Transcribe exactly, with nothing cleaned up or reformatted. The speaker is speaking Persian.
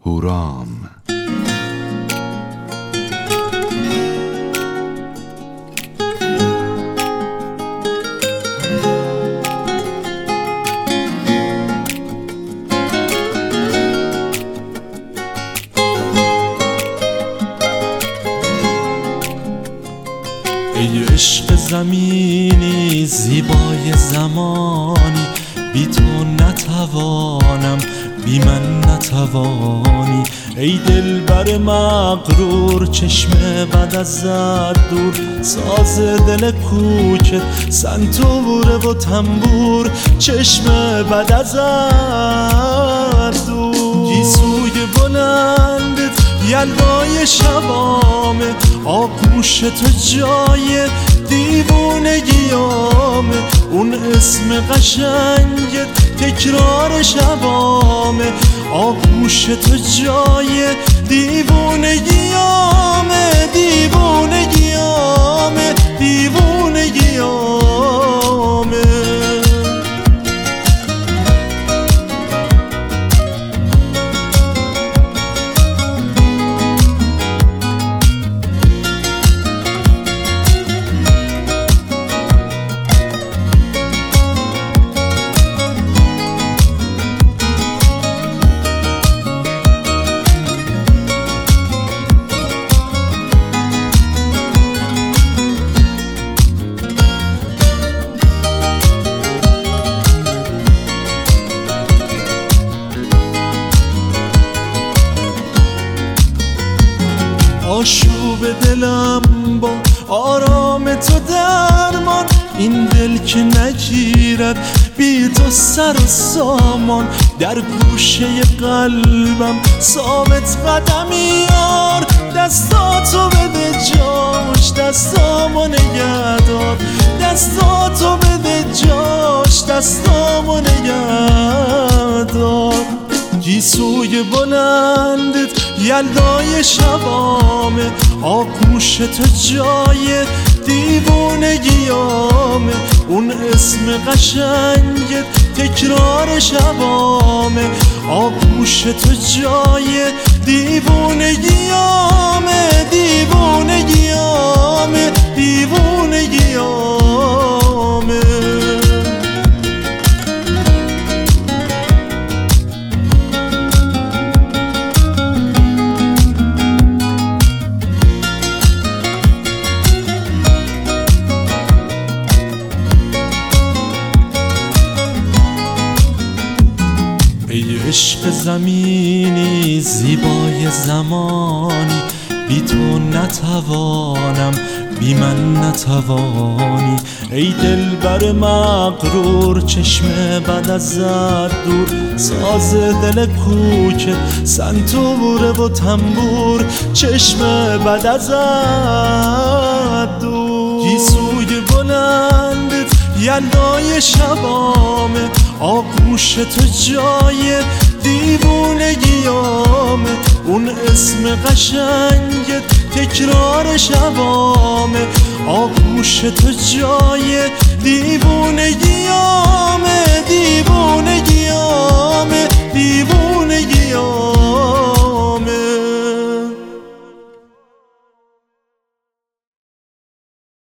هورام. ای عشق زمینی زیبای زمانی، بی تو نتوانم بی من نتوانی. ای دلبر مغرور چشم بد ازت دور، ساز دل کوکت سنتوره و تنبور، چشم بد ازت دور. گیسوی بلندت یلدای شبامه، آغوش تو جای دیوونگیامه، اون اسم قشنگت تکرار شبامه، آغوش تو جای دیوونگیامه، دیوونگیامه، دیوونگیامه. آشوب دلم با آرام تو درمان، این دل که نگیرد بی تو سر و سامان. در گوشه قلبم ثابت قدمی یار، دستاتو بده جاش دستامو نگه دار، دستاتو بده جاش دستامو نگه دار. گیسوی بلندت یلدای شبامه، آغوش تو جای دیوونگیامه، اون اسم قشنگت تکرار شبامه، آغوش تو جای دیوونگیامه، دیوونگیامه، دیوونگیامه. ای عشق زمینی زیبای زمانی، بی تو نتوانم بی من نتوانی. ای دلبر مغرور چشم بد ازت دور، ساز دل کوکت سنتوره و تنبور، چشم بد ازت دور. گیسوی بلندت یلدای شبامه، آغوش تو جای دیوونگیامه، اون اسم قشنگت تکرار شبامه، آغوش تو جای